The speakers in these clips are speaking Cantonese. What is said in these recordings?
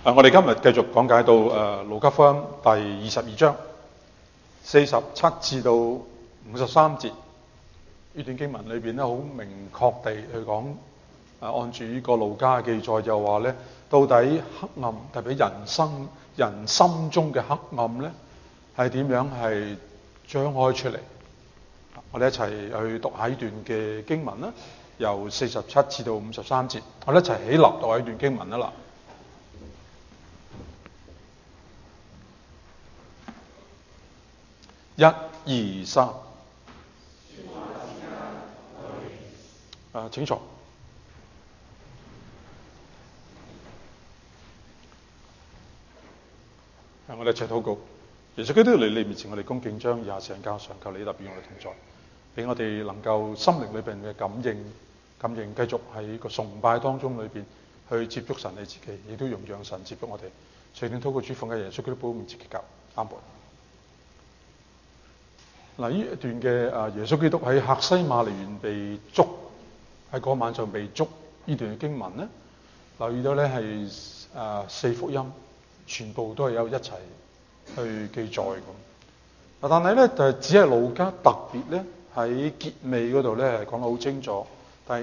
我哋今日繼續講解到路加福音第22章47至到53節。呢段經文裏邊咧，好明確地去講，按住呢個路加嘅記載就話咧，到底黑暗特別人心中嘅黑暗咧，係點樣係張開出嚟？我哋一齊去讀下呢段嘅經文啦，由47至到53節，我哋一齊起立讀下呢段經文啦。1、2、3。請坐。我哋一齊禱告。耶穌基督嚟你面前，我哋恭敬將以下聖教上，求你特別與我哋同在，俾我哋能夠心靈裏邊嘅感應，繼續喺個崇拜當中裏邊去接觸神你自己，亦都容讓神接觸我哋。隨便禱告主奉嘅耶穌基督寶名字祈求，阿門。嗱，呢一段嘅耶穌基督喺客西馬尼園被捉，喺嗰晚上被捉，呢段嘅經文咧，留意到咧係四福音全部都係有一齊去記載咁。但係咧就只係路加特別咧喺結尾嗰度咧係講得好清楚，第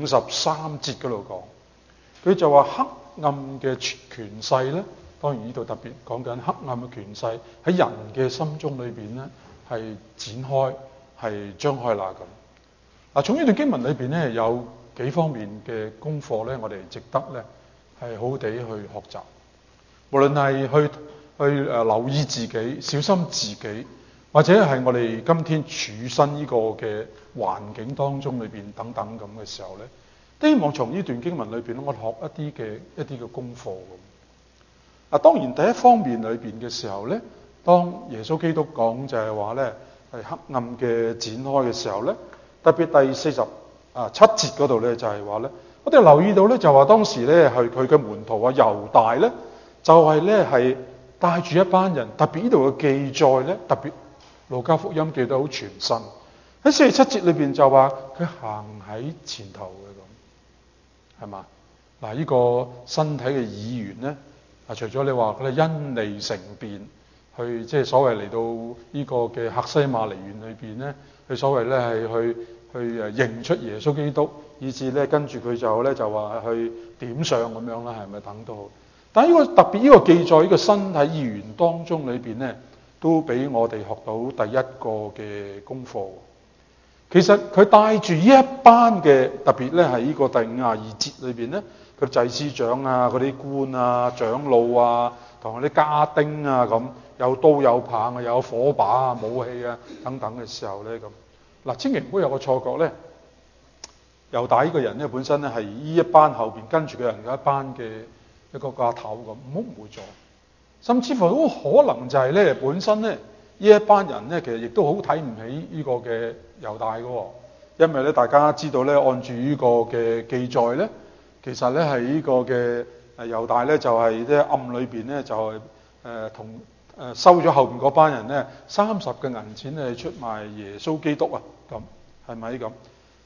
53節嗰度講，佢就話黑暗嘅權勢咧，當然呢度特別講緊黑暗嘅權勢喺人嘅心中裏邊咧係展開，係張開啦咁。從呢段經文裏邊咧有幾方面嘅功課咧，我哋值得咧係好好地去學習。無論係去留意自己、小心自己，或者係我哋今天處身呢個嘅環境當中裏邊等等咁嘅時候咧，都希望從呢段經文裏邊我哋學一啲嘅功課咁。當然第一方面裏邊嘅時候咧，當耶穌基督講就係話咧係黑暗嘅展開嘅時候咧，特別第47節嗰度咧就係話咧，我哋留意到咧就話當時咧係佢嘅門徒猶大咧就係咧係帶住一班人，特別呢度嘅記載咧，特別路加福音記得好全身。喺47節裏邊就話佢行喺前頭嘅咁，係嘛？呢個身體嘅議員咧，除咗你話佢係因利乘便去即係所謂嚟到呢個嘅客西馬尼園裏邊咧，佢所謂咧係去認出耶穌基督，以至咧跟住佢就話去點上咁樣啦，係咪等到？但係呢個特別呢個記載呢個身體議員當中裏邊咧，都俾我哋學到第一個嘅功課。其實佢帶住呢一班嘅特別咧係呢個第52節裏邊咧，佢祭司長啊、嗰啲官啊、長老啊，同埋啲家丁啊咁，有刀有棒啊、有火把啊、武器啊等等嘅時候咧咁。千祈唔好有個錯覺咧，猶大呢個人咧本身咧係呢一班後邊跟住嘅人嘅一班嘅一個架頭咁，唔好誤會咗。甚至乎都可能就係咧本身咧呢一班人咧其實亦都好睇唔起呢個嘅猶大嘅，因為咧大家知道咧按住呢個嘅記載咧，其實咧係呢個嘅猶大咧就係咧暗裏邊咧就係同收咗後邊嗰班人咧30嘅銀錢咧出賣耶穌基督啊，咁係咪咁？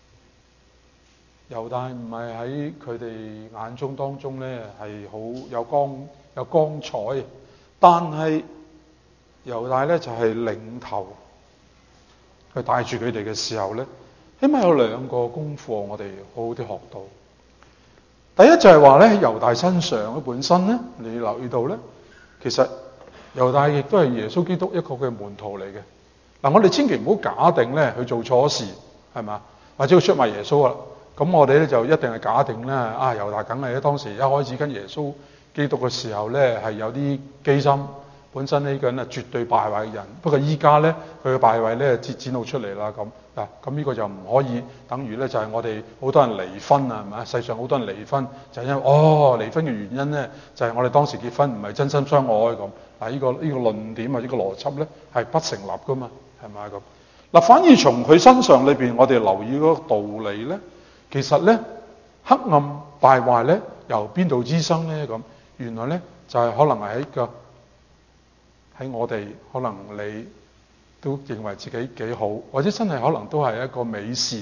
猶大唔係喺佢哋眼中當中咧係好有光彩，但係猶大咧就係領頭去帶住佢哋嘅時候咧，起碼有兩個功課我哋好好啲學到。第一就係話咧喺猶大身上佢本身咧，你留意到咧，其實猶大亦都係耶穌基督一個嘅門徒嚟嘅。我哋千祈唔好假定咧佢做錯事係嘛，或者佢出賣耶穌啦。咁我哋咧就一定係假定咧，猶大梗係咧當時一開始跟耶穌基督嘅時候咧係有啲機心，本身呢個人係絕對敗壞嘅人。不過依家咧佢嘅敗壞咧展露出嚟啦咁。咁呢個就唔可以等於咧就係我哋好多人離婚啊，係咪？世上好多人離婚就係因為離婚嘅原因咧就係我哋當時結婚唔係真心相愛咁。呢個論點或者個邏輯咧係不成立噶嘛，係咪咁？反而從佢身上裏邊我哋留意嗰個道理咧。其實咧，黑暗敗壞咧，由邊度滋生咧？咁原來咧就係可能係喺我哋，可能你都認為自己幾好，或者真係可能都係一個美善，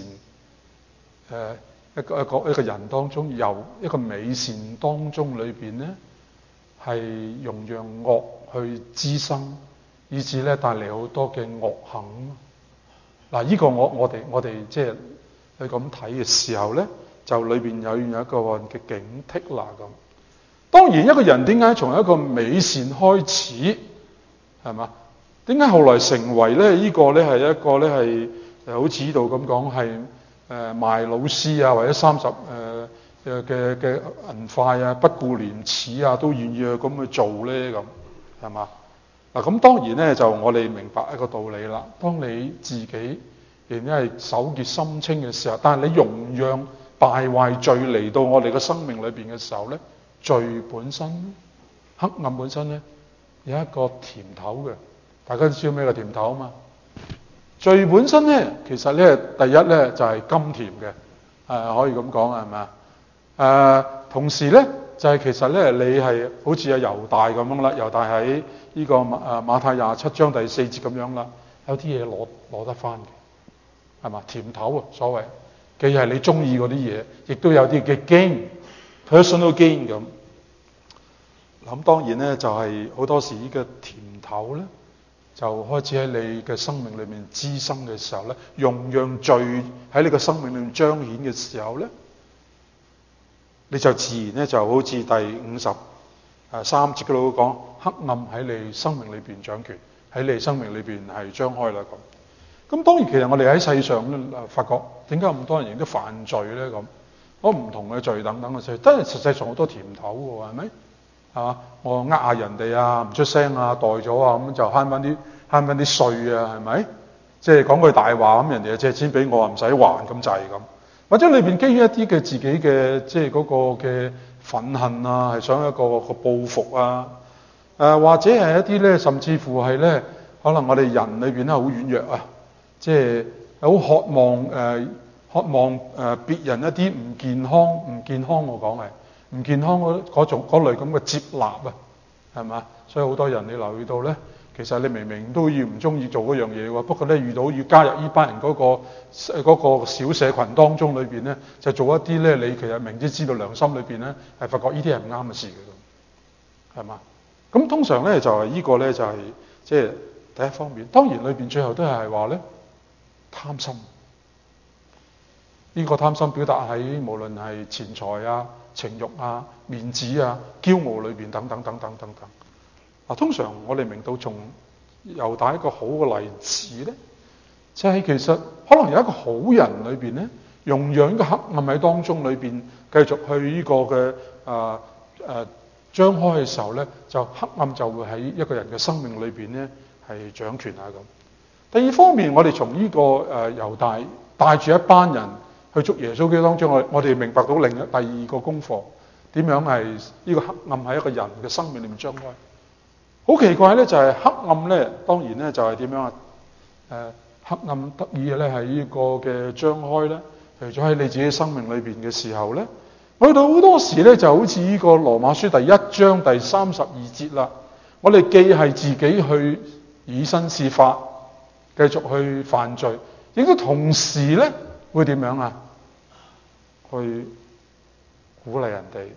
一個人當中，由一個美善當中裏邊咧， 係容讓惡去滋生，以致咧帶嚟好多嘅惡行。嗱，呢個我哋即係去咁睇嘅時候咧，就裏邊有一個嘅警惕啦咁。當然一個人點解從一個美善開始，係嘛？點解後來成為咧呢個咧係一個咧係好似呢度咁講係賣老師啊，或者30嘅銀塊啊，不顧廉恥啊，都願意去咁去做咧咁，係嘛？嗱，咁當然咧就我哋明白一個道理啦。當你自己仍然係手潔心清嘅時候，但係你容讓敗壞罪嚟到我哋嘅生命裏邊嘅時候咧，罪本身、黑暗本身咧有一個甜頭嘅。大家都知道咩個甜頭啊嘛？罪本身咧，其實咧第一咧就係甘甜嘅，可以咁講係咪？同時咧就係其實咧你係好似阿猶大咁樣啦，猶大喺呢個馬太27章第4節咁樣啦，有啲嘢攞得翻嘅，係嘛？甜頭啊，所謂既係你中意嗰啲嘢，亦都有啲嘅 gain，personal gain 咁。咁當然咧就係好多時呢個甜頭咧，就開始喺你嘅生命裏面滋生嘅時候咧，容讓罪喺你嘅生命裏面彰顯嘅時候咧，你就自然咧就好似第53節嗰度講，黑暗喺你生命裏邊掌權，喺你生命裏邊係張開啦咁。咁當然其實我哋喺世上咧發覺點解咁多人亦都犯罪咧咁，好唔同嘅罪等等嘅罪，真係實際上好多甜頭嘅喎，係咪？係嘛？我下人哋啊，唔出聲啊，代咗啊，咁就慳翻啲稅啊，係咪？即係講句大話咁，人哋就借錢俾我啊，唔使還咁滯咁。或者裏邊基於一啲嘅自己嘅即係嗰個嘅憤恨啊，係想一個報復啊，或者係一啲咧，甚至乎係咧，可能我哋人裏邊咧好軟弱啊，即係好渴望別人一啲唔健康我講係唔健康嗰類咁嘅接納啊，係嘛？所以好多人你留意到咧，其實你明明都要唔中意做嗰樣嘢喎，不過咧遇到要加入呢班人嗰個小社群當中裏邊咧，就做一啲咧你其實明知道良心裏邊咧係發覺呢啲係唔啱嘅事嘅，係嘛？咁通常咧就係呢個咧就係即係第一方面。當然裏邊最後都係話咧貪心。呢個貪心表達喺無論係錢財啊、情慾啊、面子啊、驕傲裏邊等等等等等等。嗱，通常我哋明到從猶大一個好嘅例子咧，就係其實可能有一個好人裏邊咧，容讓呢個黑暗喺當中裏邊繼續去呢個嘅張開嘅時候咧，就黑暗就會喺一個人嘅生命裏邊咧係掌權啊咁。第二方面，我哋從呢個猶大帶住一班人去捉耶穌基督當中，我哋明白到第二個功課，點樣係呢個黑暗喺一個人嘅生命裏面張開。好奇怪咧，就係黑暗咧，當然咧就係點樣啊？黑暗得意嘅咧係呢個嘅張開咧，除咗喺你自己生命裏邊嘅時候咧，去到好多時咧就好似呢個羅馬書第1章第32節啦。我哋既係自己去以身試法，繼續去犯罪，亦都同時咧會點樣啊？去鼓勵人哋，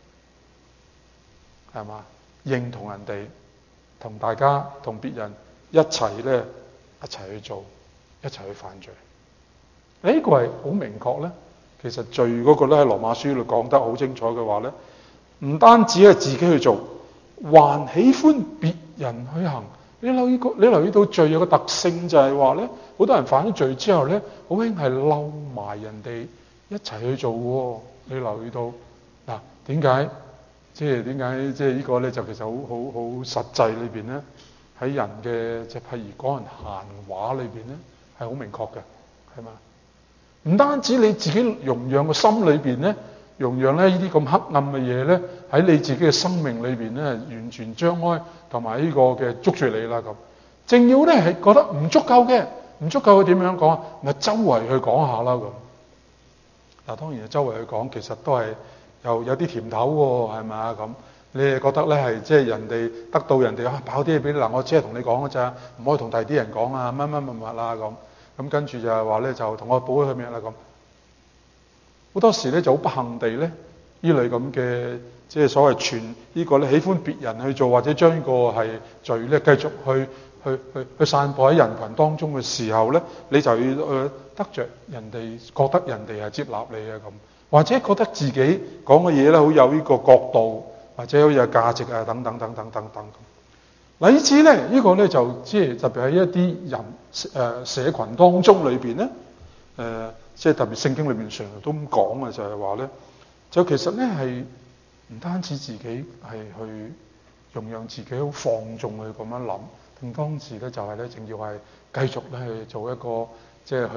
係嘛？認同人哋，同大家同別人一齊去做，一齊去犯罪。呢個係好明確咧。其實罪嗰個咧喺羅馬書度講得好清楚嘅話咧，唔單止係自己去做，還喜歡別人去行。你留意到罪有個特性就係話咧，好多人犯咗罪之後咧，好興係嬲埋人哋一齊去做喎。你留意到嗱，點解即係呢個咧就其實好實際裏邊咧，喺人嘅即係譬如講人閒話裏邊咧係好明確嘅，係嘛？唔單止你自己容讓個心裏邊咧，容讓咧呢啲咁黑暗嘅嘢咧喺你自己嘅生命裏邊咧完全張開，同埋呢個嘅捉住你啦咁。正要咧係覺得唔足夠嘅，唔足夠點樣講啊？咪周圍去講下啦咁。嗱，當然周圍去講，其實都係有啲甜頭喎，係咪啊咁？你係覺得咧係即係人哋得到人哋爆啲嘢俾你嗱，我只係同你講㗎咋，唔可以同第啲人講啊，乜啦咁。咁跟住就係話咧，就同我報咗佢名啦咁。好多時咧就好不幸地咧， 呢類咁嘅即係所謂傳呢個咧喜歡別人去做，或者將呢個係罪咧繼續去散播喺人群當中嘅時候咧，你就要得着人哋覺得人哋係接納你啊咁，或者覺得自己講嘅嘢咧好有呢個角度，或者好有價值啊等等等等等等咁。以至咧呢個咧就即係特別喺一啲人社群當中裏邊咧，即係特別聖經裏邊常常都咁講嘅就係話咧，就其實咧係唔單止自己係去容讓自己好放縱去咁樣諗，定當時咧就係咧，仲要係繼續咧去做一個即係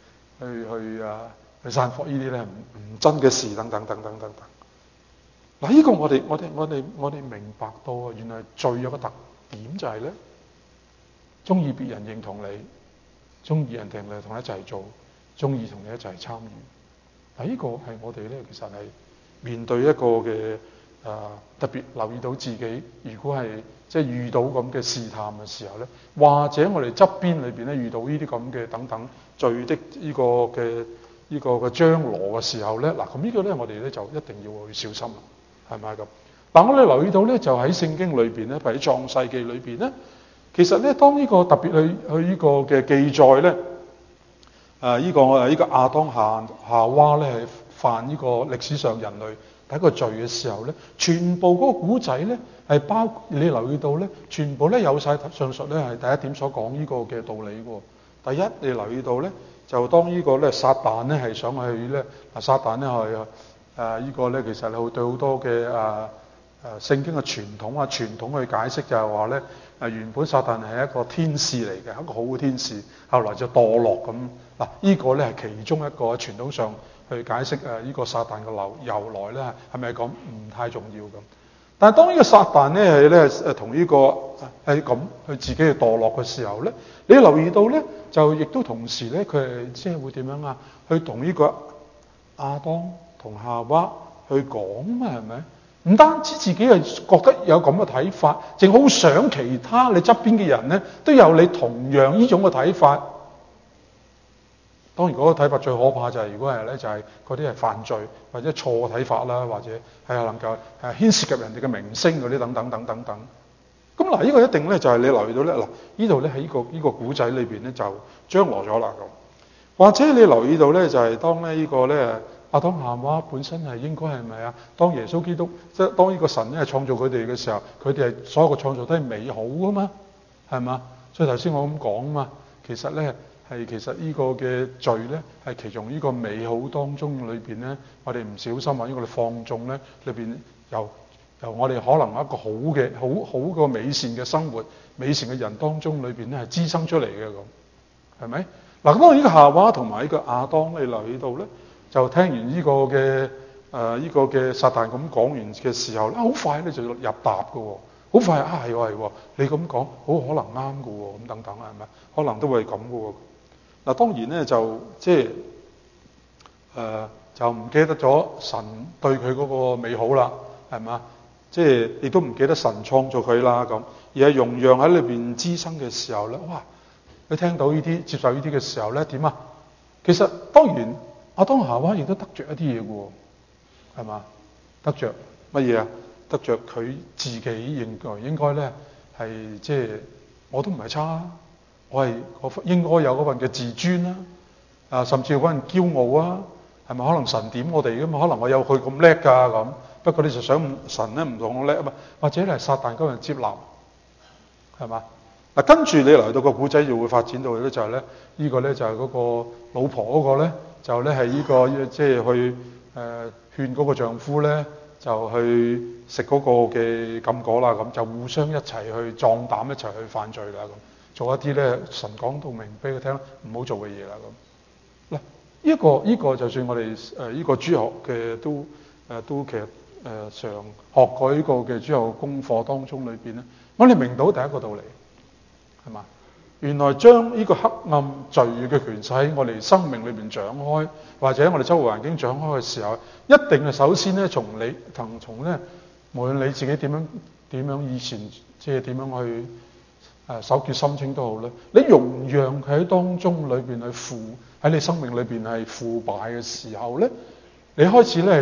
去散播呢啲咧唔真嘅事等等等等等等。嗱，呢個我哋明白到啊，原來罪有個特點就係咧，中意別人認同你，中意人哋同你一齊做，中意同你一齊參與。嗱，呢個係我哋咧其實係面對一個嘅特別留意到自己，如果係即係遇到咁嘅試探嘅時候咧，或者我哋側邊裏邊咧遇到呢啲咁嘅等等罪的呢個嘅張羅嘅時候咧，嗱咁呢個咧我哋咧就一定要去小心啦，係咪咁？但我哋留意到咧，就喺聖經裏邊咧，譬如喺創世記裏邊咧，其實咧當呢個特別去呢個嘅記載咧，呢個亞當夏娃咧係犯呢個歷史上人類第一個罪嘅時候咧，全部嗰個古仔咧係包括你留意到咧，全部咧有晒上述咧係第一點所講呢個嘅道理喎。第一，你留意到咧，就當呢個咧撒旦咧係想去咧，撒旦咧係呢個咧其實係對好多嘅聖經嘅傳統去解釋就係話咧原本撒旦係一個天使嚟嘅，一個好嘅天使，後來就墮落咁。嗱，呢個咧係其中一個傳統上去解釋呢個撒旦嘅由來咧，係咪咁唔太重要咁？但係當呢個撒旦咧係咧同呢個係咁佢自己去墮落嘅時候咧，你留意到咧就亦都同時咧佢係即係會點樣啊？去同呢個亞當同夏娃去講嘛，係咪？唔單止自己係覺得有咁嘅睇法，淨好想其他你側邊嘅人咧都有你同樣呢種嘅睇法。當然嗰個睇法最可怕就係如果係咧就係嗰啲係犯罪或者錯嘅睇法啦，或者係能夠牽涉及人哋嘅名聲嗰啲等等等等等。咁嗱，呢個一定咧就係你留意到咧嗱，呢度咧喺呢個古仔裏邊咧就張羅咗啦咁。或者你留意到咧就係當咧呢個咧亞當夏娃本身係應該係咪啊？當耶穌基督即係當呢個神咧係創造佢哋嘅時候，佢哋係所有嘅創造都係美好噶嘛，係嘛？所以頭先我咁講嘛，其實咧其實呢個嘅罪咧係其中呢個美好當中裏邊咧，我哋唔小心或者我哋放縱咧裏邊由我哋可能一個好個美善嘅生活、美善嘅人當中裏邊咧係滋生出嚟嘅咁，係咪？嗱，咁當然呢個夏娃同埋呢個亞當，你留意到咧，就聽完呢個嘅撒旦咁講完嘅時候咧，好快咧就入答嘅喎，好快係喎，你咁講好可能啱嘅喎，咁等等係咪？可能都會咁嘅喎。嗱，當然咧就即係就唔記得咗神對佢嗰個美好啦，係嘛？即係亦都唔記得神創造佢啦咁，而係容讓喺裏邊滋生嘅時候咧，哇！你聽到呢啲接受呢啲嘅時候咧點啊？其實當然亞當夏娃亦都得着一啲嘢嘅喎，係嘛？得着乜嘢啊？得着佢自己應該咧係即係我都唔係差，我係應該有嗰份嘅自尊啦，甚至嗰份驕傲啊，係咪？可能神點我哋噶嘛？可能我有佢咁叻㗎咁，不過你就想神咧唔同我叻啊嘛？或者係撒旦嗰份接納，係嘛？嗱，跟住你嚟到個古仔就會發展到咧，就係咧呢個咧就係嗰個老婆嗰個咧，就咧係呢個即係去勸嗰個丈夫咧，就去食嗰個嘅禁果啦，咁就互相一齊去壯膽一齊去犯罪啦，咁做一啲咧神講到明俾佢聽唔好做嘅嘢啦，咁嗱呢個就算我哋呢個主學嘅都其實常學過呢個嘅主學功課當中裏邊咧，我哋明到第一個道理。係嘛？原來將呢個黑暗罪嘅權勢喺我哋生命裏邊展開，或者我哋周圍環境展開嘅時候，一定係首先咧從咧，無論你自己點樣以前即係點樣去手潔心清都好咧，你容讓佢喺當中裏邊喺你生命裏邊係腐敗嘅時候咧，你開始咧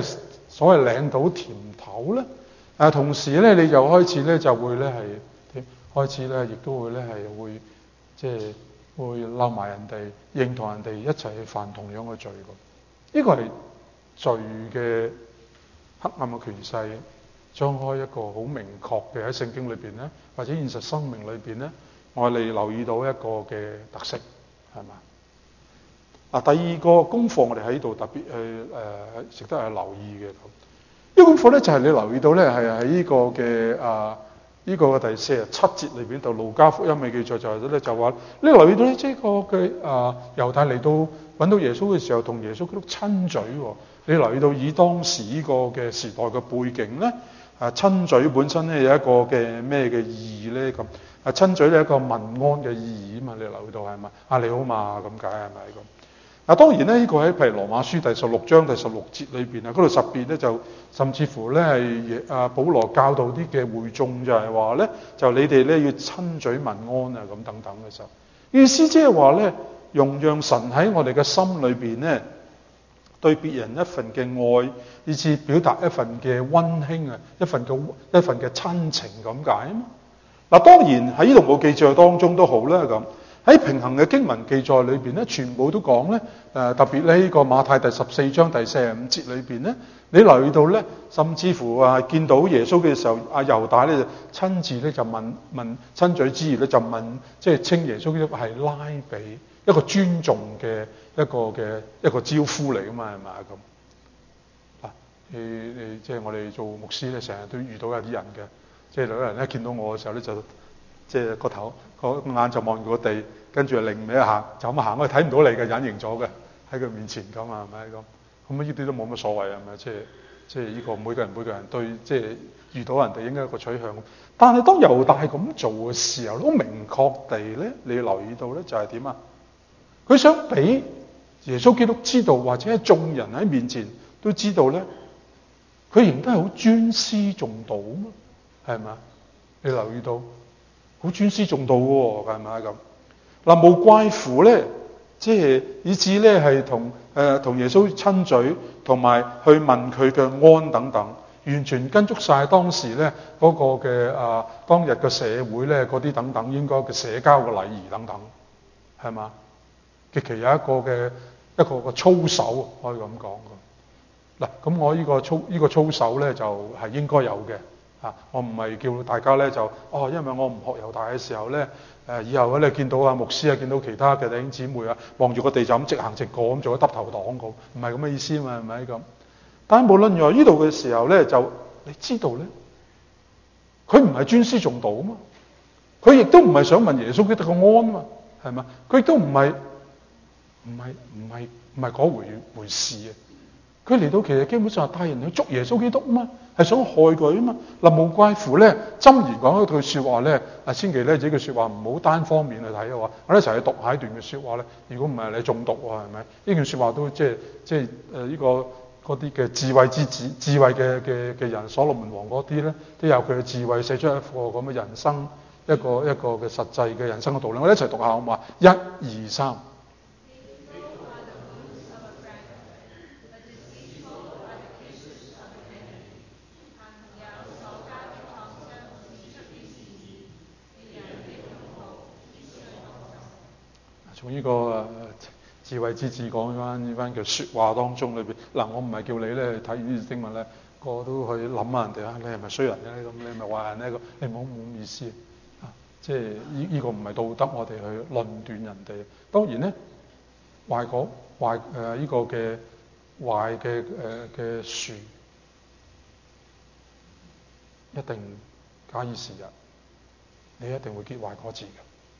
所謂領到甜頭咧。同時咧，你就開始咧就會咧係點？開始咧亦都會咧係會即係會嬲埋人哋，認同人哋一齊去犯同樣嘅罪㗎。呢個係罪嘅黑暗嘅權勢，張開一個好明確嘅喺聖經裏邊咧，或者現實生命裏邊咧，我哋留意到一個嘅特色，係嘛？第二個功課我哋喺度特別去值得係留意嘅。呢個功課咧就係你留意到咧係喺呢個嘅呢個第47節裏邊度，路加福音嘅記載就係咧就話你留意到咧，即係個嘅猶太嚟到揾到耶穌嘅時候，同耶穌基督親嘴喎。你留意到以當時呢個嘅時代嘅背景咧，親嘴本身咧有一個嘅咩嘅意義咧咁？親嘴咧一個問安嘅意義啊嘛，你留意到係咪？你好嘛咁解係咪咁？當然咧，呢個喺譬如羅馬書第16章第16節裏邊嗰度特別咧就甚至乎咧係保羅教導啲嘅會眾就係話咧，就你哋咧要親嘴問安啊咁等等嘅時候，意思即係話咧，讓神喺我哋嘅心裏邊咧，對別人一份嘅愛，以至表達一份嘅溫馨啊，一份嘅親情咁解啊嘛。當然喺呢度冇記載當中都好啦咁。喺平衡嘅經文記載裏邊咧，全部都講咧，特別咧呢個馬太第14章第45節裏邊咧，你留意到咧，甚至乎見到耶穌嘅時候，猶大咧就親自咧就問親嘴之餘咧就問，即係稱耶穌基督係拉比，一個尊重嘅一個招呼嚟噶嘛，係咪咁？即係我哋做牧師咧，成日都遇到有啲人嘅，即係有人咧見到我嘅時候咧就。即係個頭個眼就望住個地，跟住就擰尾一下，就咁行，我睇唔到你嘅，隱形咗嘅喺佢面前咁啊，係咪咁？咁呢啲都冇乜所謂係咪？即係呢個每個人對即係遇到人哋應該有個取向。但係當猶大咁做嘅時候，好明確地咧，你要留意到咧就係點啊？佢想俾耶穌基督知道，或者係眾人喺面前都知道咧，佢仍然都係好尊師重道啊嘛，係咪啊？你留意到？好尊師重道喎，係咪咁？無怪乎咧，即係以至咧係同耶穌親嘴，同埋去問佢嘅安等等，完全跟足晒當時咧嗰個嘅當日嘅社會咧嗰啲等等應該嘅社交嘅禮儀等等，係嘛？極其有一個操守可以咁講嘅。咁我呢個操守咧就係應該有嘅。我唔係叫大家咧就因為我唔學猶大嘅時候咧，以後咧見到牧師見到其他嘅弟兄姊妹望住個地就咁直行直過咁做咗耷頭黨咁，唔係咁嘅意思嘛，係咪咁？但係無論如何呢度嘅時候咧，就你知道咧，佢唔係尊師重道啊嘛，佢亦都唔係想問耶穌基督個安嘛，係嘛？佢亦都唔係嗰回事啊！佢嚟到其實基本上係帶人去捉耶穌基督啊嘛，係想害佢啊嘛。無怪乎咧，箴言講一句説話咧，千祈咧呢句説話唔好單方面去睇嘅話，我哋一齊去讀下一段嘅説話咧。如果唔係你中毒喎，係咪？呢段説話都即係呢個嗰啲嘅智慧之子、智慧嘅人，所羅門王嗰啲咧，都有佢嘅智慧寫出一個咁嘅人生一個嘅實際嘅人生嘅道理。我哋一齊讀下好嘛？1、2、3。從呢個智慧之子講翻呢番嘅説話當中裏邊，我唔係叫你咧睇完呢啲經文咧，個個都去諗下人哋你係咪衰人咧？咁你係咪壞人咧？你冇意思即係呢個唔係道德，我哋去論斷人哋。當然咧，呢個嘅壞嘅樹一定假以時日，你一定會結壞果子嘅。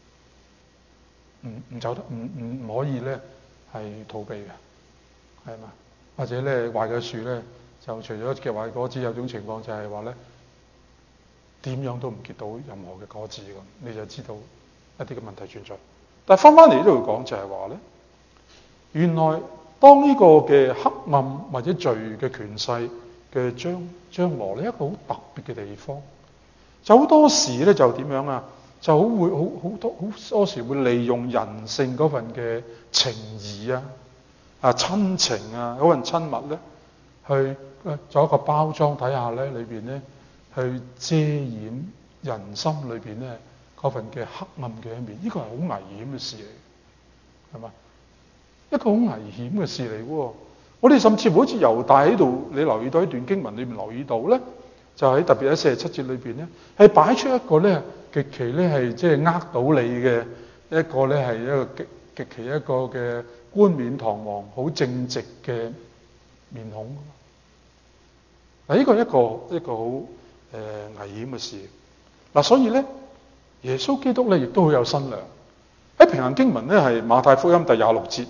唔走得，唔可以咧，係逃避嘅，係嘛？或者咧壞嘅樹咧，就除咗結壞果子，有種情況就係話咧，點樣都唔結到任何嘅果子咁，你就知道一啲嘅問題存在。但係翻嚟呢度講就係話咧，原來當呢個嘅黑暗或者罪嘅權勢嘅將來呢，一個好特別嘅地方，就好多時咧就點樣啊？就好多時會利用人性嗰份嘅情義親情嗰份親密咧， 去做一個包裝底下咧，裏邊咧去遮掩人心裏邊咧嗰份嘅黑暗嘅一面，呢個係好危險嘅事嚟，係嘛？一個好危險嘅事嚟喎。我哋甚至好似猶大喺度，你留意到一段經文裏面留意到咧，就喺特別喺47節裏邊咧，係擺出一個咧極其咧係即係呃到你嘅一個咧係一個極其一個嘅冠冕堂皇、好正直嘅面孔。嗱，呢個係一個好危險嘅事。嗱，所以咧，耶穌基督咧亦都好有身量。喺平行經文咧係馬太福音第26節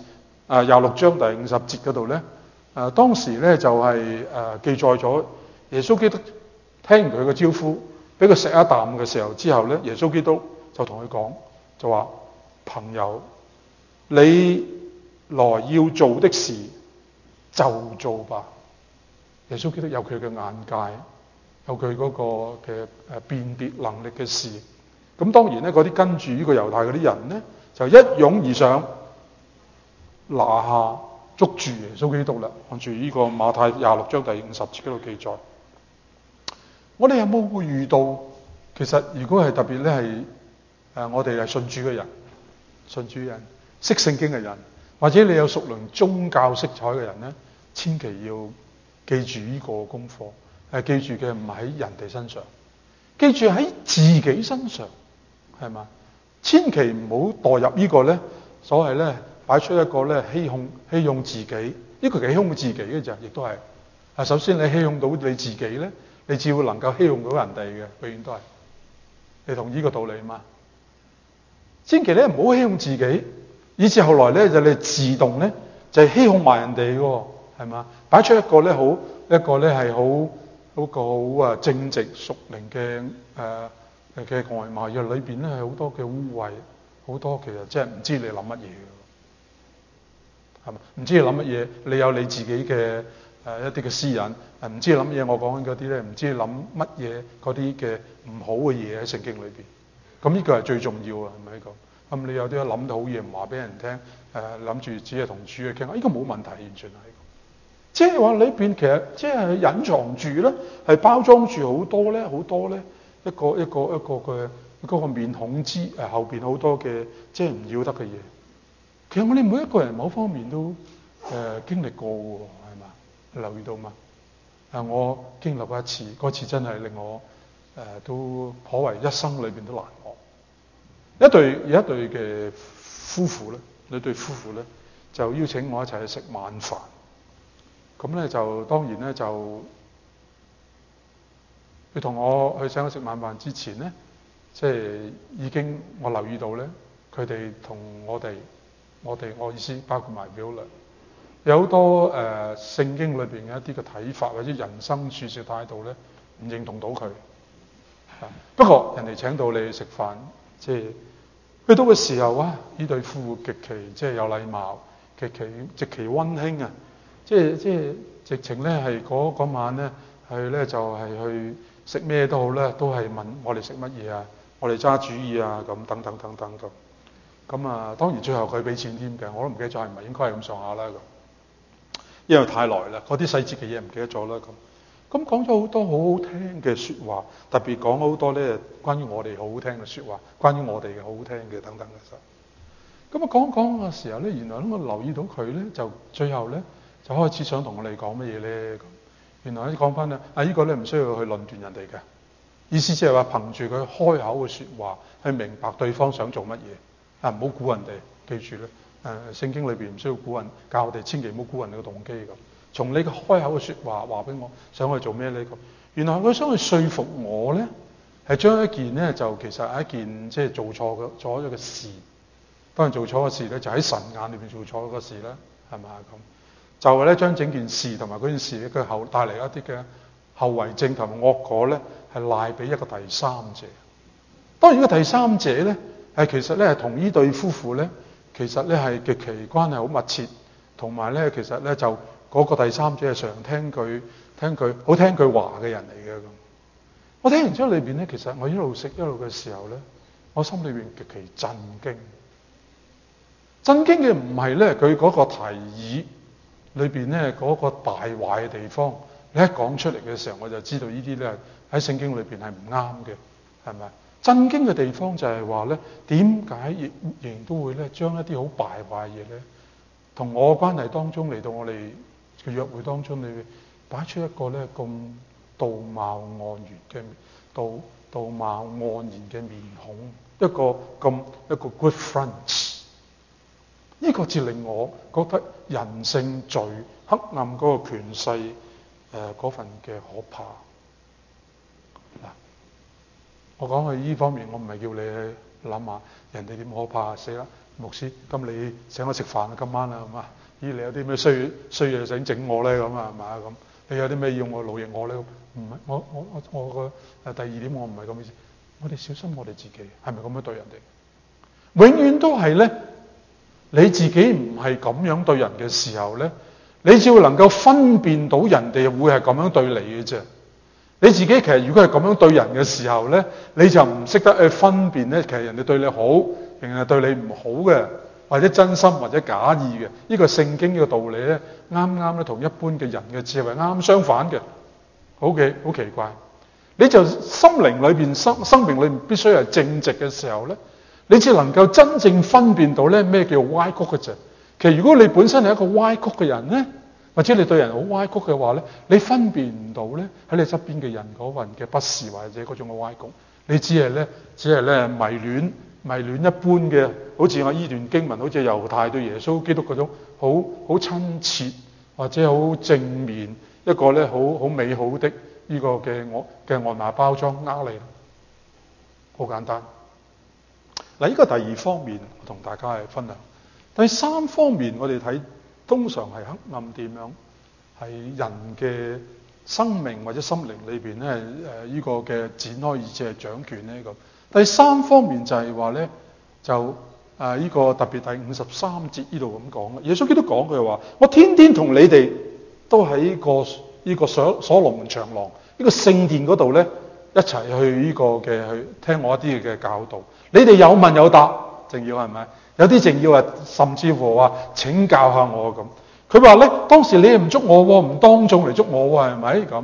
26章第50節嗰度咧，當時咧就係記載咗耶穌基督聽完佢嘅招呼，俾佢食一啖嘅時候之後咧，耶穌基督就同佢講，就話：朋友，你來要做的事就做吧。耶穌基督有佢嘅眼界，有佢嗰個嘅辨別能力嘅事。咁當然咧，嗰啲跟住呢個猶太嗰啲人咧，就一擁而上，拿下捉住耶穌基督啦。按住呢個馬太26章第50節嗰度記載，我哋有冇遇到？其實如果係特別咧係我哋係信主嘅人、信主人、識聖經嘅人，或者你有屬靈宗教色彩嘅人咧，千祈要記住呢個功課。記住嘅唔係喺人哋身上，記住喺自己身上，係嘛？千祈唔好墮入呢個咧，所謂咧擺出一個咧欺哄自己，呢個係欺哄自己嘅啫，亦都係。首先你欺哄到你自己咧，你只會能夠欺哄到人哋嘅，永遠都係。你同呢個道理嘛？千祈咧唔好欺哄自己，以至後來咧就你自動咧就係欺哄埋人哋嘅，係嘛？擺出一個咧好一個咧係好嗰個好正直屬靈嘅外貌，而裏邊咧係好多嘅污穢，好多其實即係唔知你諗乜嘢嘅，係嘛？唔知你諗乜嘢，你有你自己嘅一啲嘅私隱，唔知你諗乜嘢。我講緊嗰啲咧，唔知你諗乜嘢嗰啲嘅唔好嘅嘢喺聖經裏邊。咁呢個係最重要啊，係咪呢個？咁你有啲諗到好嘢唔話俾人聽，諗住只係同主去傾，呢個冇問題，完全係。即係話裏邊其實即係隱藏住咧，係包裝住好多咧一個嘅嗰個面孔後邊好多嘅即係唔要得嘅嘢。其實我哋每一個人某方面都經歷過嘅，係嘛？留意到嘛？我經歷過一次，嗰次真係令我都頗為一生裏邊都難忘。有一對嘅夫婦咧，有對夫婦咧就邀請我一齊去食晚飯。咁咧就當然咧就佢同我去請我食晚飯之前咧，即係已經我留意到咧，佢哋同我意思包括埋表啦，有好多聖經裏邊嘅一啲嘅睇法或者人生處事態度咧，唔認同到佢。不過人哋請到你去食飯，即係去到嘅時候啊，呢對夫婦極其即係有禮貌，極其溫馨啊！即係直情咧係嗰晚咧係咧就係去食咩都好咧，都係問我哋食乜嘢啊，我哋揸主意啊，咁等等咁。咁當然最後佢俾錢添嘅，我都唔記得咗係咪應該係咁上下啦咁。因為太耐啦，嗰啲細節嘅嘢唔記得咗啦咁。咁講咗好多好好聽嘅説話，特別講好多咧關於我哋好好聽嘅説話，關於我哋嘅好好聽嘅等等嘅時候。咁講嘅時候咧，原來我留意到佢咧，就最後咧就開始想同我哋講乜嘢咧咁。原來咧講翻咧，呢個咧唔需要去論斷人哋嘅，意思即係話憑住佢開口嘅説話去明白對方想做乜嘢，唔好估人哋。記住咧，聖經裏邊唔需要估人，教我哋千祈唔好估人哋嘅動機咁。從你嘅開口嘅説話話俾我，想去做咩咧咁？原來佢想去說服我咧，係將一件咧就其實係一件即係做錯咗嘅事。當然做錯嘅事咧，就喺神眼裏邊做錯嘅事啦，係咪咁？就係咧將整件事同埋嗰件事嘅後帶嚟一啲嘅後遺症同埋惡果咧，係賴俾一個第三者。當然個第三者咧係其實咧係同呢對夫婦咧，其實咧係極其關係好密切，同埋咧其實咧就嗰個第三者係常聽佢好聽佢話嘅人嚟嘅咁。我聽完之後裏邊咧，其實我一路食一路嘅時候咧，我心裏邊極其震驚嘅唔係咧佢嗰個提議， 裏邊咧嗰個敗壞嘅地方，你一講出嚟嘅時候，我就知道呢啲咧喺聖經裏邊係唔啱嘅，係咪？震驚嘅地方就係話咧，點解仍然都會咧將一啲好敗壞嘅嘢咧，同我嘅關係當中嚟到我哋嘅約會當中，你擺出一個咧咁道貌岸然嘅道貌岸然嘅面孔，一個 good friends， 呢個至令我覺得人性罪黑暗嗰個權勢嗰份嘅可怕。嗱，我講去呢方面，我唔係叫你去諗下人哋點可怕，死啦！牧師，咁你請我食飯啊，今晚啊，係嘛？咦，你有啲咩衰嘢想整我咧？咁啊，係嘛？咁你有啲咩要我勞役我咧？唔係，我個第二點，我唔係咁意思。我哋小心我哋自己，係咪咁樣對人哋？永遠都係咧，你自己唔係咁樣對人嘅時候咧，你只會能夠分辨到人哋會係咁樣對你嘅啫。你自己其實如果係咁樣對人嘅時候咧，你就唔識得去分辨咧，其實人哋對你好，定係對你唔好嘅，或者真心或者假意嘅。呢個聖經呢個道理咧，啱啱咧同一般嘅人嘅智慧啱相反嘅。好奇怪。你就心靈裏邊生命裏邊必須係正直嘅時候咧，你只能夠真正分辨到咧咩叫歪曲嘅啫。其實如果你本身係一個歪曲嘅人咧，或者你對人好歪曲嘅話咧，你分辨唔到咧喺你側邊嘅人嗰份嘅不是或者嗰種嘅歪曲，你只係咧迷戀一般嘅，好似我呢段經文，好似猶太對耶穌基督嗰種好親切或者好正面一個咧好美好的呢個嘅外貌包裝你，好簡單。嗱，呢個第二方面我同大家去分享。第三方面我哋睇，通常係黑暗點樣係人嘅生命或者心靈裏邊咧呢個嘅展開，以至係掌權呢個。第三方面就係話咧，就呢個特別第53節呢度咁講，耶穌基督講佢話：我天天同你哋都喺呢個所羅門長廊呢個聖殿嗰度咧，一齊去呢個嘅去聽我一啲嘅教導。你哋有問有答，仲要係咪？有啲仲要甚至乎話請教下我咁。佢話咧，當時你唔捉我，唔當眾嚟捉我，係咪咁？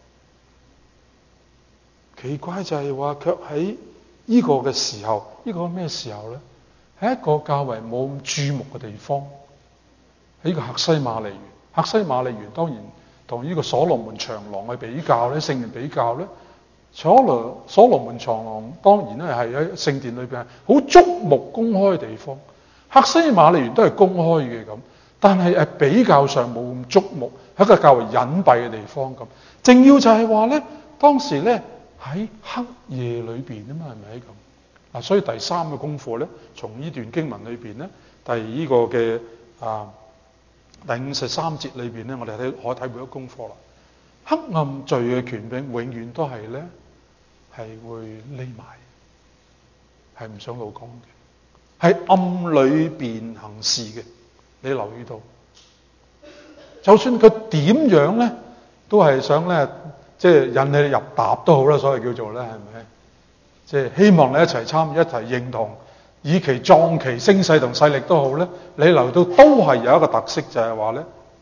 奇怪就係話，卻喺呢個嘅時候，呢個咩時候咧？係一個較為冇注目嘅地方，喺呢個客西馬尼園。客西馬尼園當然同呢個所羅門長廊去比較咧，聖殿比較咧，所羅門長廊當然咧係喺聖殿裏邊好觸目公開嘅地方。客西馬尼園都係公開嘅咁，但係比較上冇咁觸目，係一個較為隱蔽嘅地方咁。正要就係話咧，當時咧喺黑夜裏邊啊嘛，係咪咁？所以第三個功課咧，從呢段經文裏邊咧，呢個嘅第53節裏邊咧，我哋可體會咗功課啦。黑暗罪嘅權柄永遠都係咧係會匿埋，係唔想露光嘅，係暗裏邊行事嘅。你留意到，就算佢點樣咧，都係想咧，即係引你入搭都好啦，所謂叫做咧，係咪？即係希望你一齊參與、一齊認同，以其壯其聲勢同勢力都好咧。你留意到都係有一個特色，就係話咧，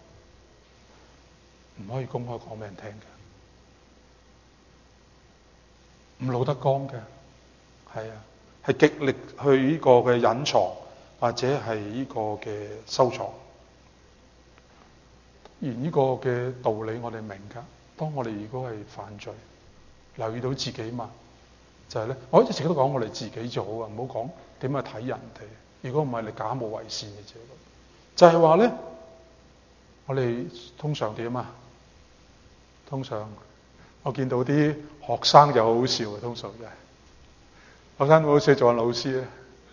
唔可以公開講俾人聽嘅，唔露得光嘅，係啊，係極力去呢個嘅隱藏或者係呢個嘅收藏。而呢個嘅道理我哋明㗎。當我哋如果係犯罪，留意到自己嘛，就係咧，我一直都講我哋自己就好啊，唔好講點去睇人哋。如果唔係，你假冒為善嘅啫。就係話咧，我哋通常點啊？通常我見到啲學生就好好笑嘅，通常就係學生好似做緊老師咧，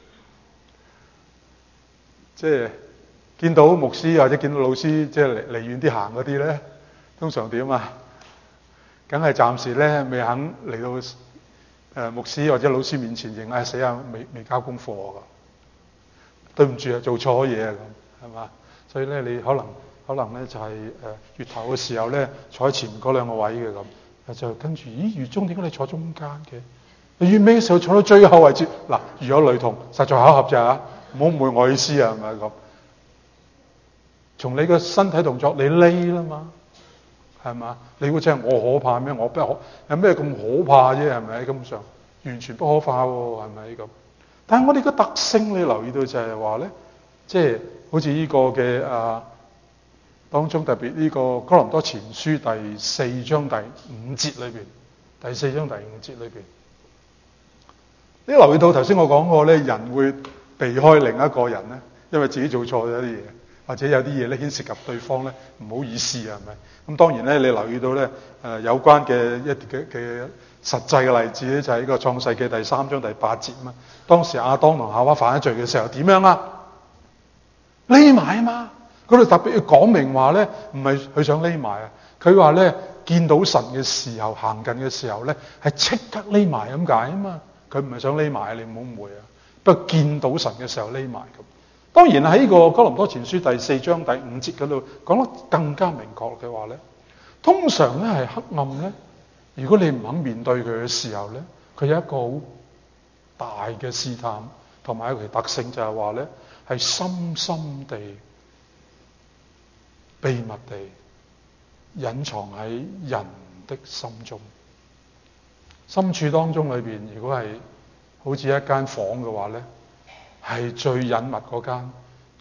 即係見到牧師或者見到老師，即係離遠啲行嗰啲咧，通常點啊？梗係暫時咧未肯嚟到牧師或者老師面前認，死啊，未交功課㗎，對唔住啊，做錯嘢啊咁，係嘛？所以咧你可能咧就係月頭嘅時候咧坐喺前面嗰兩個位嘅咁，就跟住月中點解你坐中間嘅？月尾嘅時候坐到最後位置，嗱，如有雷同，實在巧合咋嚇，唔好誤會我意思啊，係咪咁？ 從你個身體動作，你匿啦嘛，係嘛？你會真係我可怕咩？我不可有咩咁可怕啫？係咪？根本上完全不可怕喎，係咪咁？但係我哋個特性，你留意到就係話咧，即係好似呢個嘅當中特別呢個哥林多前書第4章第5節裏邊，第4章第5節裏邊，你留意到頭先我講過咧，人會避開另一個人咧，因為自己做錯咗啲嘢，或者有啲嘢咧牽涉及對方咧，唔好意思啊，係咪？咁當然咧，你留意到咧有關嘅一啲嘅實際嘅例子咧，就係呢個創世記第3章第8節嘛。當時亞當同夏娃犯咗罪嘅時候點樣啊？匿埋啊嘛！嗰度特別要講明話咧，唔係佢想匿埋啊，佢話咧見到神嘅時候，行近嘅時候咧，係即刻匿埋咁解啊嘛。佢唔係想匿埋，你唔好誤會啊。不過見到神嘅時候匿埋咁。當然喺呢個哥林多前書第4章第5節嗰度講得更加明確嘅話咧，通常咧係黑暗咧，如果你唔肯面對佢嘅時候咧，佢有一個好大嘅試探，同埋一個特性就係話咧，係深深地、秘密地隱藏喺人的心中。深處當中裏邊，如果係好似一間房嘅話咧，係最隱密嗰間，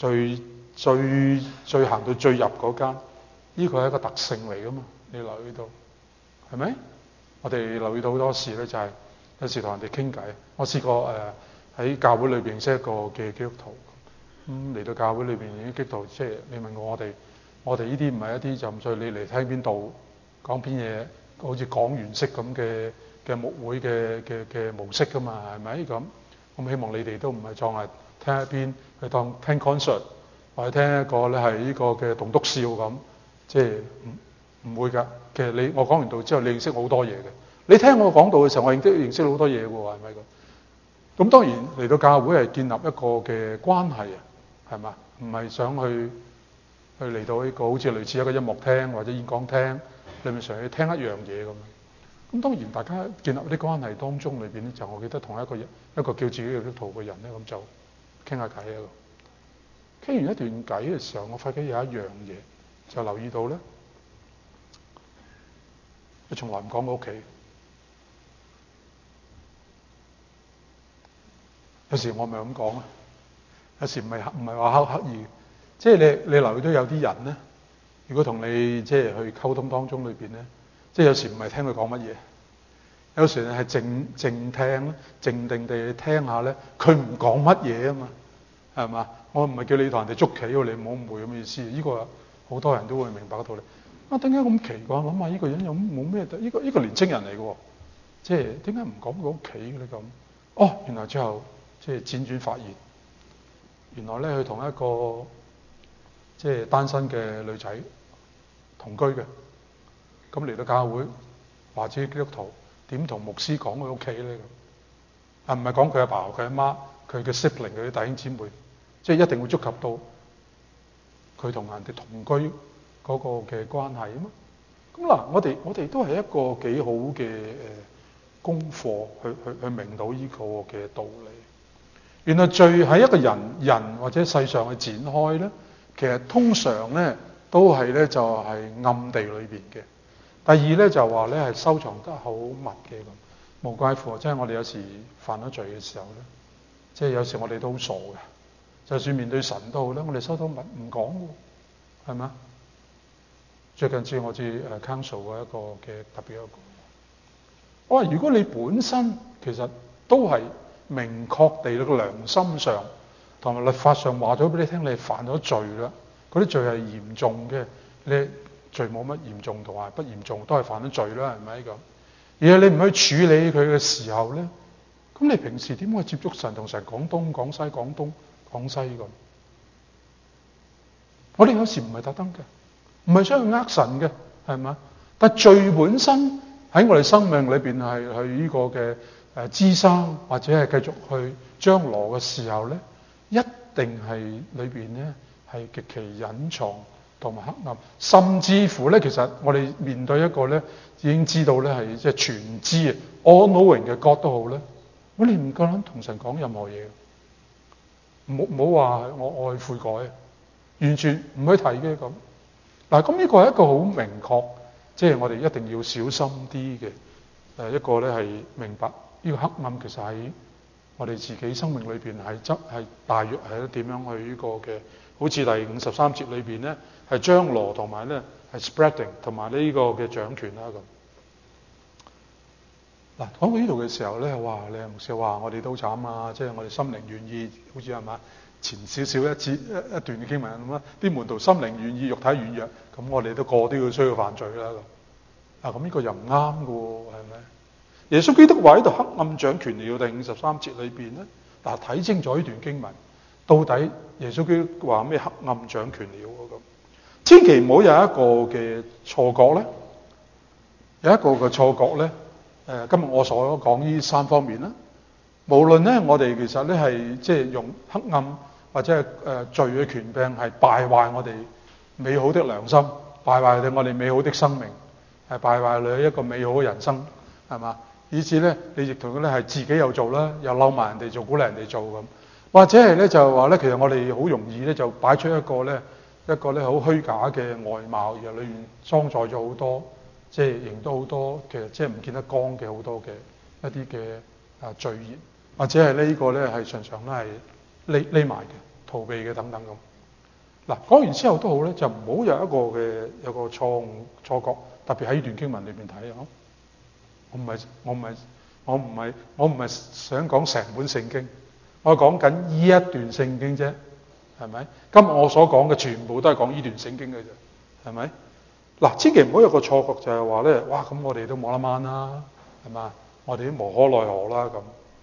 最行到最入嗰間，呢個係一個特性嚟噶嘛？你留意到係咪？我哋留意到好多時咧，就係有時同人哋傾偈。我試過喺教會裏邊識一個嘅基督徒，嚟到教會裏邊啲基督徒，即係你問我哋呢啲唔係一啲就唔需要你嚟聽邊度講邊嘢，好似講員式咁嘅牧會嘅模式噶嘛，係咪咁？我希望你哋都唔係當係聽一邊去當聽 concert， 或者聽一個咧係呢個嘅棟篤笑咁，即係唔會㗎。其實我講完道之後，你認識好多嘢嘅。你聽我講道嘅時候，我認識好多嘢嘅喎，係咪咁？咁當然嚟到教會係建立一個嘅關係啊，係嘛？唔係想去嚟到呢個好似類似一個音樂廳或者演講廳，裏面常去聽一樣嘢咁。咁當然大家建立啲關係當中裏邊咧，就我記得同一個叫自己嘅基督徒嘅人咧，咁就傾下偈啊。傾完一段偈嘅時候，我發覺有一樣嘢就留意到咧，佢從來唔講我屋企。有時我咪咁講啊，有時唔係話刻意，即係你留意到有啲人咧，如果同你即係去溝通當中裏邊咧，即係有時唔係聽佢講乜嘢，有時係靜聽，靜定地聽下咧，佢唔講乜嘢啊嘛，係嘛？我唔係叫你同人哋捉棋喎，你唔好誤會咁嘅意思。呢個好多人都會明白得到你。點解咁奇怪？諗下呢個人有冇咩？呢個年青人嚟嘅喎，即係點解唔講佢屋企嘅咧咁？哦，原來之後即係輾轉發現，原來咧佢同一個即係單身嘅女仔同居嘅，咁嚟到教會話自己基督徒，點同牧師講佢屋企咧？唔係講佢阿爸、佢阿媽、佢嘅 sibling、佢啲弟兄姊妹，即係一定會觸及到佢同人哋同居嗰個嘅關係啊嘛。咁嗱，我哋都係一個幾好嘅功課去明到呢個嘅道理。原來罪喺一個人或者世上去展開咧，其實通常咧都係咧就係暗地裏邊嘅。第二咧就話咧係收藏得好密嘅咁，無怪乎即係我哋有時犯咗罪嘅時候咧，即係有時我哋都好傻嘅，就算面對神都好咧，我哋收到密唔講喎，係咪？最近我知council 嘅一個嘅特別一個，我話如果你本身其實都係明確地個良心上同埋律法上話咗俾你聽，你係犯咗罪啦，嗰啲罪係嚴重嘅，你罪冇乜嚴重同埋不嚴重，都係犯咗罪啦，係咪咁？而係你唔去處理佢嘅時候咧，咁你平時點會接觸神同神講東講西講東講西咁？我哋有時唔係特登嘅。唔係想去呃神嘅，係嘛？但罪本身喺我哋生命裏邊係呢個嘅滋生，或者係繼續去將來嘅時候咧，一定係裏邊咧係極其隱藏同埋黑暗，甚至乎咧，其實我哋面對一個咧已經知道咧係即係全知啊 all-knowing 嘅 God 都好咧，我哋唔夠膽同神講任何嘢，唔好話我愛悔改。 完全唔去睇嘅咁。嗱，咁呢個係一個好明確，即係我哋一定要小心啲嘅一個咧係明白呢個黑暗其實喺我哋自己生命裏邊係大約係點樣去呢個嘅，好似第53節裏邊咧係張羅同埋咧係 spreading 同埋呢個嘅掌權啦咁。嗱，講到呢度嘅時候咧，哇！你牧師話我哋都慘啊，即係我哋心靈願意，好似係嘛前少少一段嘅經文咁啦，啲門徒心靈願意，肉體軟弱，咁我哋都個都要需要犯罪啦咁。咁呢個又唔啱嘅喎，係咪？耶穌基督話喺度黑暗掌權了，第53節裏邊咧，嗱睇清楚呢段經文，到底耶穌基督話咩黑暗掌權了咁？千祈唔好有一個嘅錯覺咧，有一個嘅錯覺咧。今日我所講呢3方面啦，無論咧我哋其實咧係即係用黑暗或者係罪嘅權柄係敗壞我哋美好的良心，敗壞我哋美好的生命，係敗壞你一個美好嘅人生，係嘛？以至咧你亦同佢咧係自己又做啦，又嬲埋人哋做，鼓勵人哋做咁，或者係咧就話咧，其實我哋好容易咧就擺出一個咧好虛假嘅外貌，然後裏面裝載咗好多。即係認到好多嘅，即係唔見得光嘅好多嘅一啲嘅罪孽，或者係呢個咧係常常咧係匿埋嘅、逃避嘅等等咁。嗱，講完之後都好咧，就唔好有一個錯覺，特別喺呢段經文裏邊睇啊。我唔係想講成本聖經，我講緊呢一段聖經啫，係咪？今日我所講嘅全部都係講呢段聖經嘅啫，係咪？嗱，千祈唔好有個錯覺就係話咧，哇！咁我哋都冇得掹啦，係嘛？我哋都無可奈何啦咁。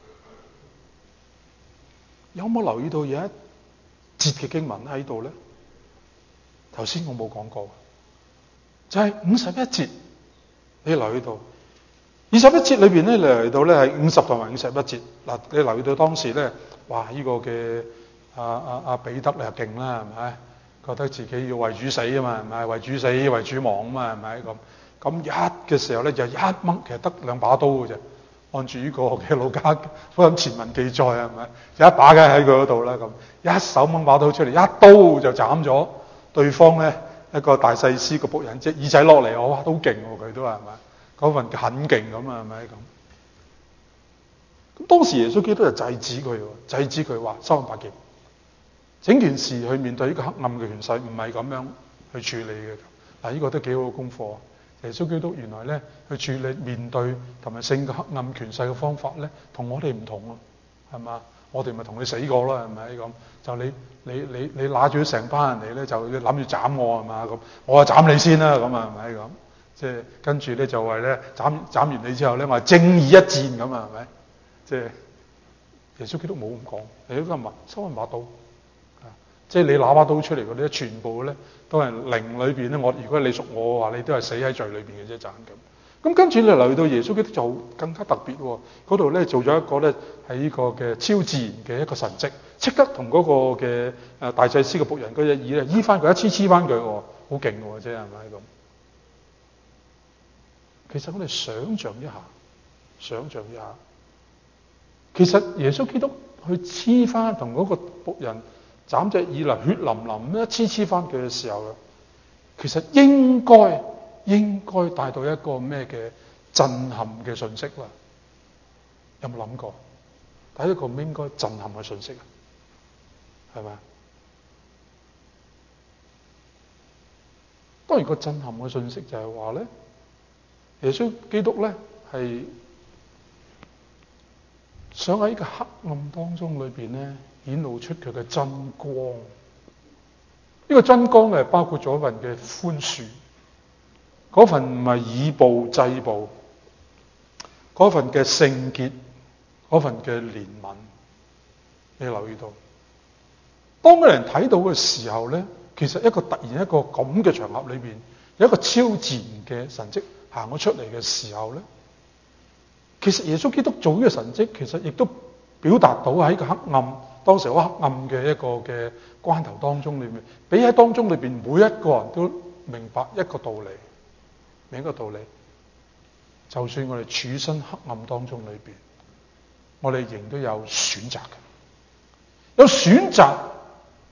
有冇留意到有一節嘅經文喺度咧？頭先我冇講過，就係51節。你留意到21節裏邊咧，你留意到咧係50同埋51節。嗱，你留意到當時咧，哇！呢個嘅阿彼得又勁啦，係咪？覺得自己要為主死啊嘛，係咪？為主死為主亡啊嘛，係咪咁一嘅時候咧就一掹，其實得2把刀嘅啫。按住呢個嘅路加福音前文記載係咪？有一把嘅喺佢嗰度啦，咁一手掹把刀出嚟，一刀就斬咗對方咧一個大祭司個僕人，即耳仔落嚟，哇都勁喎，佢都係咪？嗰份很勁咁啊，係咪咁？咁當時耶穌基督就制止佢話收8劍。整件事去面對呢個黑暗嘅權勢，唔係咁樣去處理嘅。嗱，呢個都幾好嘅功課。耶穌基督原來咧去處理面對同埋勝過黑暗權勢嘅方法咧，同我哋唔同啊，係嘛？我哋咪同你死過啦，係咪咁？就你揦住成班人嚟咧，就諗住斬我係嘛咁？我就斬你先啦，咁啊係咪咁？即係跟住咧就係咧斬完你之後咧，我係正義一戰咁啊，係咪？即係耶穌基督冇咁講，耶穌基督話收返把刀。即係你拿把刀出嚟嗰啲，全部咧都係靈裏邊咧。如果你屬我嘅話，你都係死喺罪裏邊嘅啫，斬咁。咁跟住你留意到耶穌基督就更加特別喎，嗰度咧做咗一個咧係呢個嘅超自然嘅一個神蹟，即刻同嗰個嘅大祭司嘅僕人嗰隻耳咧醫翻佢，黐翻佢喎，好勁喎，即係咪咁？其實我哋想像一下，其實耶穌基督去黐翻同嗰個僕人。斬隻耳嚟，血淋淋咧黐翻佢嘅時候，其實應該帶到一個咩嘅震撼嘅信息啦？有冇諗過？帶一個唔應該震撼嘅信息啊？係咪？當然個震撼嘅信息就係話咧，耶穌基督咧係想喺個黑暗當中裏邊咧。顯露出佢嘅真光，呢個真光係包括咗一份嘅寬恕，嗰份唔係以暴制暴，嗰份嘅聖潔，嗰份嘅憐憫。你留意到，當嗰人睇到嘅時候咧，其實突然一個咁嘅場合裏邊，有一個超自然嘅神蹟行咗出嚟嘅時候咧，其實耶穌基督做呢個神蹟，其實亦都表達到喺個黑暗。當時好黑暗嘅一個嘅關頭當中裏面，俾喺當中裏邊每一個人都明白一個道理，明一個道理。就算我哋處身黑暗當中裏邊，我哋仍都有選擇嘅，有選擇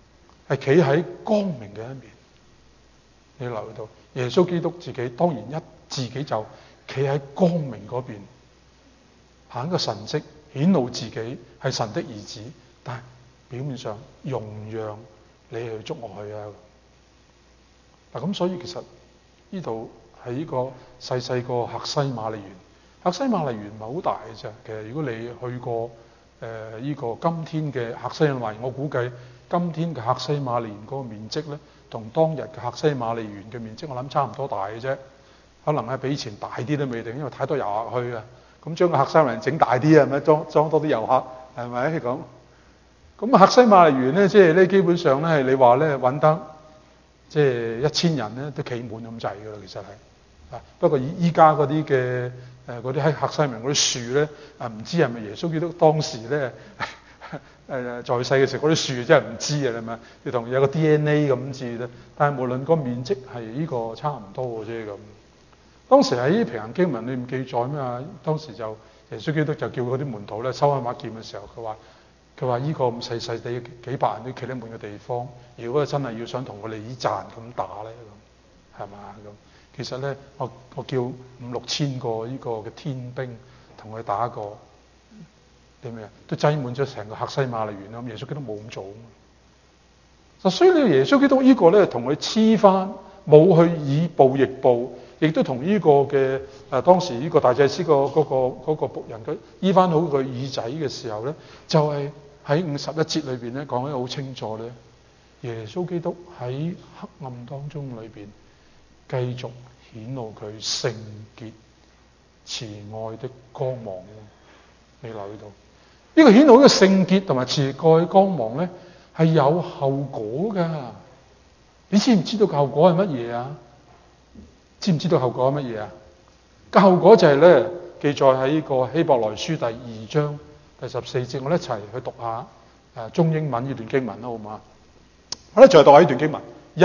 係企喺光明嘅一面。你留意到耶穌基督自己當然自己就企喺光明嗰邊，行一個神蹟顯露自己係神的兒子，但係表面上容讓你去捉我去啊！嗱，咁所以其實呢度係呢個細細個客西馬尼園。客西馬尼園唔係好大嘅啫。其實如果你去過呢個今天嘅客西馬尼園，我估計今天嘅客西馬尼園嗰個面積咧，同當日嘅客西馬尼園嘅面積，我諗差唔多大嘅啫。可能係比以前大啲都未定，因為太多遊客去啊。咁將個客西馬尼園整大啲啊，係咪裝多啲遊客？係咪咁？咁客西馬尼園咧，即係咧基本上咧，你話咧揾得即係1000人咧都企滿咁滯㗎啦。其實係不過依家嗰啲嘅嗰啲喺客西馬尼園嗰啲樹咧唔知係咪耶穌基督當時咧在世嘅時候嗰啲樹真係唔知啊，係咪？你同有個 DNA 咁似啫。但係無論個面積係呢個差唔多嘅啫咁。當時喺平行經文裏面記載咩啊？當時就耶穌基督就叫嗰啲門徒咧收起把劍嘅時候，佢話呢個咁細細地幾百人都企得滿嘅地方，如果真係要想同我哋呢賺咁打咧咁，係嘛咁？其實咧，我叫5-6千個呢個嘅天兵同佢打過，點咩啊？都擠滿咗成個客西馬尼園啦。咁耶穌基督冇咁做啊。所以你耶穌基督呢個咧同佢黐翻，冇去以暴易暴。亦都同呢個嘅當時呢個大祭司嗰個僕人佢醫翻好佢耳仔嘅時候咧，就係喺51節裏邊咧講得好清楚咧。耶穌基督喺黑暗當中裏邊繼續顯露佢聖潔慈愛的光芒。你留意到呢個顯露嘅聖潔同埋慈愛嘅光芒咧係有後果㗎。你知唔知道個後果係乜嘢啊？知唔知道後果係乜嘢啊？個後果就係咧，記載喺呢個希伯來書第2章第14節，我哋一齊去讀下中英文呢段經文啦，好唔好啊？我哋再讀下呢段經文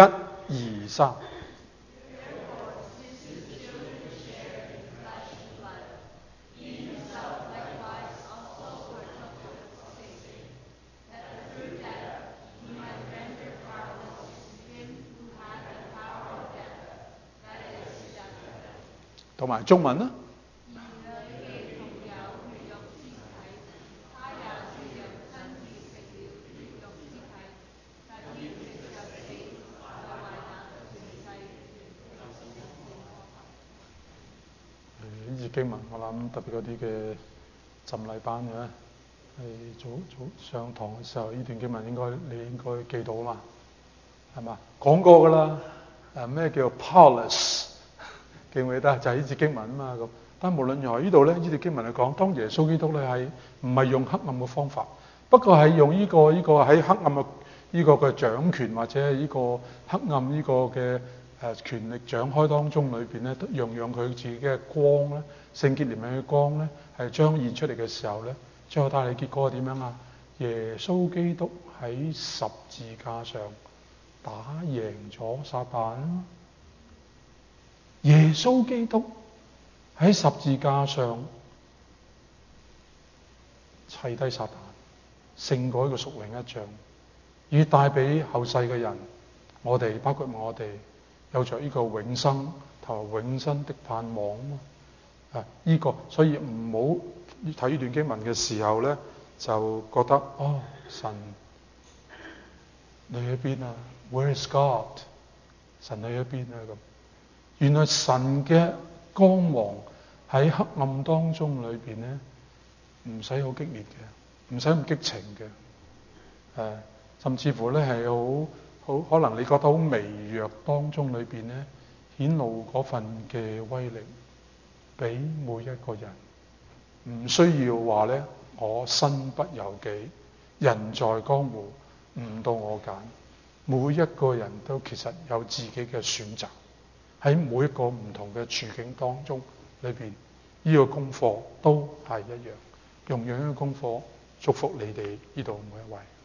，1、2、3。同埋中文啦。呢節經文我諗特別嗰啲嘅浸禮班嘅係早上堂嘅時候，呢段經文你應該記到啊嘛，係嘛？講過㗎啦。咩叫 powerless？ 記唔記得？就係呢節經文啊嘛咁。但無論如何，呢度咧呢段經文嚟講，當耶穌基督咧係唔係用黑暗嘅方法，不過係用呢個喺黑暗嘅呢個嘅掌權或者係呢個黑暗呢個嘅權力掌開當中裏邊咧，讓佢自己嘅光咧，聖潔憐憫嘅光咧係彰顯出嚟嘅時候咧，最後帶嚟結果係點樣啊？耶穌基督喺十字架上打贏咗撒旦。耶穌基督喺十字架上砌低撒旦，勝過一個屬靈一仗，而帶俾後世嘅人，我哋包括我哋有着呢個永生同埋永生的盼望呢個，所以唔好睇呢段經文嘅時候咧，就覺得神你喺邊啊 ？Where is God？ 神你喺邊啊？咁原來神嘅光芒喺黑暗當中裏邊咧，唔使好激烈嘅，唔使咁激情嘅，甚至乎咧係好可能你覺得好微弱當中裏邊咧，顯露嗰份嘅威力，俾每一個人，唔需要話咧我身不由己，人在江湖唔到我揀，每一個人都其實有自己嘅選擇。喺每一個唔同嘅處境當中裏邊，呢個功課都係一樣，用樣嘅功課祝福你哋呢度每一位。